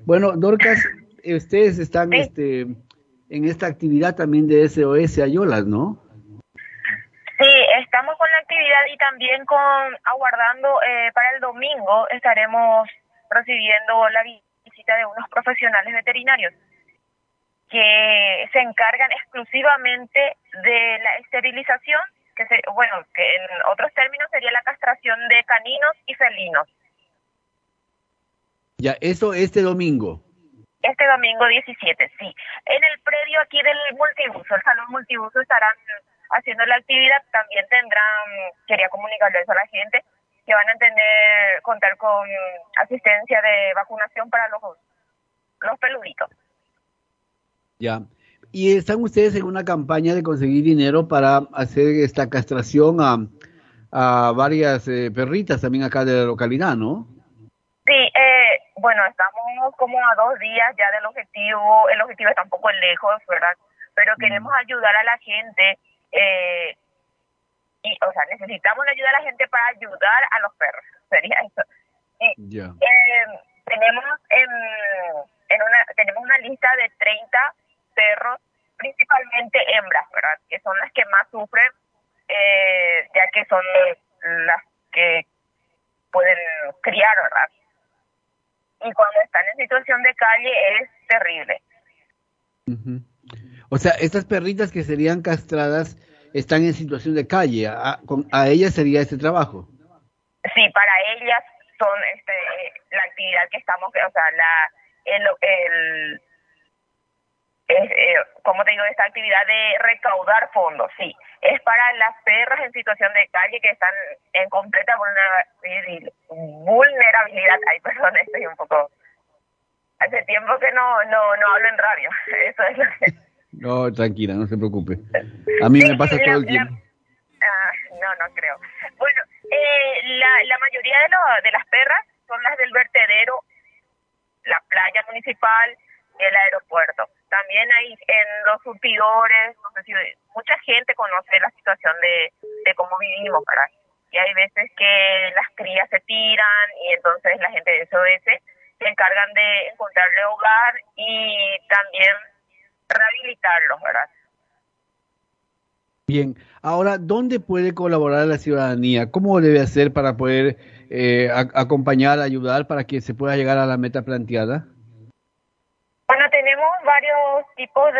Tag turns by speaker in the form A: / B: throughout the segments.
A: Bueno, Dorcas, ustedes están
B: Sí,
A: en esta actividad también de SOS Ayolas, ¿no?
B: sí, estamos con la actividad y también aguardando para el domingo estaremos recibiendo la visita de unos profesionales veterinarios que se encargan exclusivamente de la esterilización, que en otros términos sería la castración de caninos y felinos.
A: Ya, eso este domingo.
B: Este domingo 17, sí. En el predio aquí del multiuso, el salón multiuso, estarán haciendo la actividad. También quería comunicarle eso a la gente, que van a contar con asistencia de vacunación para los peluditos.
A: Ya. Y están ustedes en una campaña de conseguir dinero para hacer esta castración a varias perritas también acá de la localidad, ¿no?
B: Sí, bueno, estamos como a 2 días ya del objetivo. El objetivo está un poco lejos, ¿verdad? Pero queremos ayudar a la gente. O sea, necesitamos la ayuda de la gente para ayudar a los perros, sería eso. Y
A: Ya.
B: tenemos una lista de 30 perros, principalmente hembras, ¿verdad? Que son las que más sufren, ya que son las que pueden criar, ¿verdad? Y cuando están en situación de calle es terrible.
A: Ujú. O sea, estas perritas que serían castradas están en situación de calle. A ellas sería este trabajo.
B: Sí, para ellas son la actividad que estamos, o sea, como te digo, esta actividad de recaudar fondos, sí, es para las perras en situación de calle que están en completa vulnerabilidad. Ay, perdón, estoy un poco, hace tiempo que no hablo en radio, eso es lo que...
A: No, tranquila, no se preocupe. A mí
B: Sí,
A: me pasa todo el tiempo.
B: no creo. Bueno, la mayoría de las perras son las del vertedero, la playa municipal y el aeropuerto. También hay en los surtidores, no sé si mucha gente conoce la situación de cómo vivimos, ¿verdad? Y hay veces que las crías se tiran y entonces la gente de SOS se encargan de encontrarle hogar y también rehabilitarlos, ¿verdad?
A: Bien, ahora, ¿dónde puede colaborar la ciudadanía? ¿Cómo debe hacer para poder acompañar, ayudar para que se pueda llegar a la meta planteada?
B: Bueno, tenemos varios tipos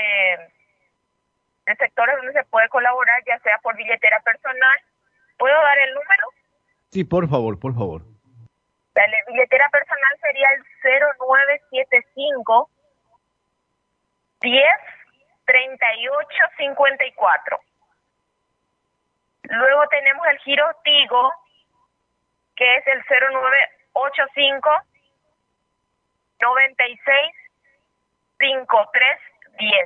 B: de sectores donde se puede colaborar, ya sea por billetera personal. ¿Puedo dar el número?
A: Sí, por favor, por favor.
B: La billetera personal sería el 0975 10 38 54. Luego tenemos el giro Tigo, que es el 0985 96 53 10.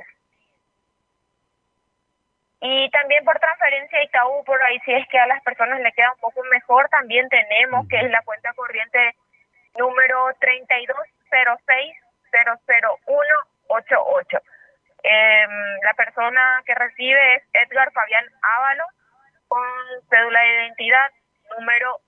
B: Y también por transferencia Itaú, por ahí si es que a las personas le queda un poco mejor, también tenemos, que es la cuenta corriente número 3206-00188. La persona que recibe es Edgar Fabián Ávalo, con cédula de identidad número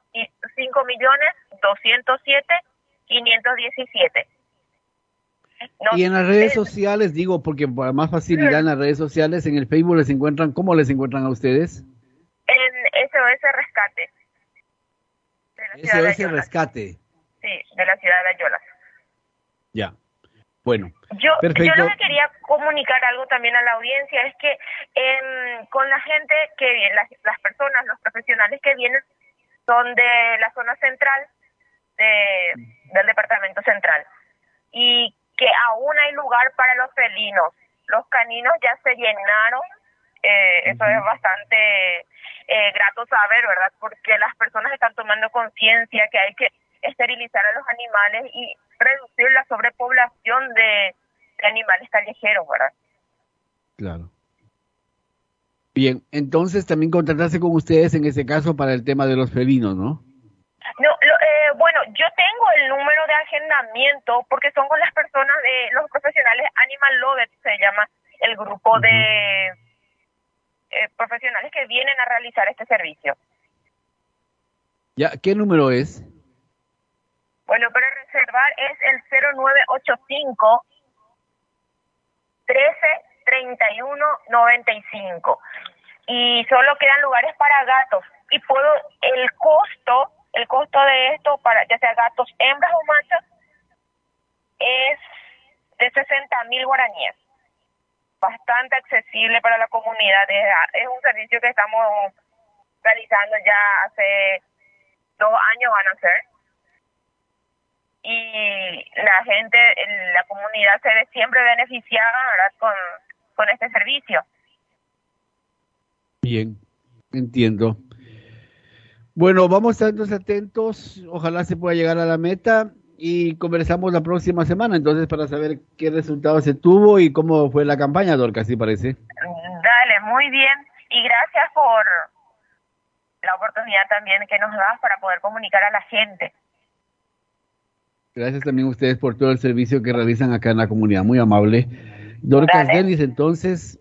B: 5.207.517. No,
A: Y en las redes sociales, digo, porque para más facilidad en las redes sociales, en el Facebook les encuentran, ¿cómo les encuentran a ustedes?
B: en SOS Rescate de la ciudad de
A: SOS
B: Ayolas.
A: Rescate.
B: Sí, de la ciudad de Ayolas.
A: Ya, bueno,
B: Yo lo
A: perfecto.
B: que quería comunicar algo también a la audiencia es que con la gente que viene, las personas, los profesionales que vienen son de la zona central del departamento central, y que aún hay lugar para los felinos. Los caninos ya se llenaron, eso es bastante grato saber, ¿verdad? Porque las personas están tomando conciencia que hay que esterilizar a los animales y reducir la sobrepoblación de animales callejeros, ¿verdad?
A: Claro. Bien, entonces también contratarse con ustedes en ese caso para el tema de los felinos, ¿no?
B: No, bueno, yo tengo el número de agendamiento porque son con las personas de los profesionales Animal Lovers, se llama el grupo de profesionales que vienen a realizar este servicio.
A: Ya, ¿qué número es?
B: Bueno, para reservar es el 0985 13 31 95. Y solo quedan lugares para gatos. Y el costo de esto, para ya sea gatos, hembras o machos, es de 60.000 guaraníes. Bastante accesible para la comunidad. Es un servicio que estamos realizando ya hace 2 años, van a ser. Y la gente, la comunidad se ve siempre beneficiada, ¿verdad?, con este servicio.
A: Bien, entiendo. Bueno, vamos a estar entonces atentos. Ojalá se pueda llegar a la meta y conversamos la próxima semana, entonces, para saber qué resultados se tuvo y cómo fue la campaña, Dorcas, ¿sí parece?
B: Dale, muy bien. Y gracias por la oportunidad también que nos das para poder comunicar a la gente.
A: Gracias también a ustedes por todo el servicio que realizan acá en la comunidad, muy amable. Dorcas
B: Dale.
A: Dennis, entonces,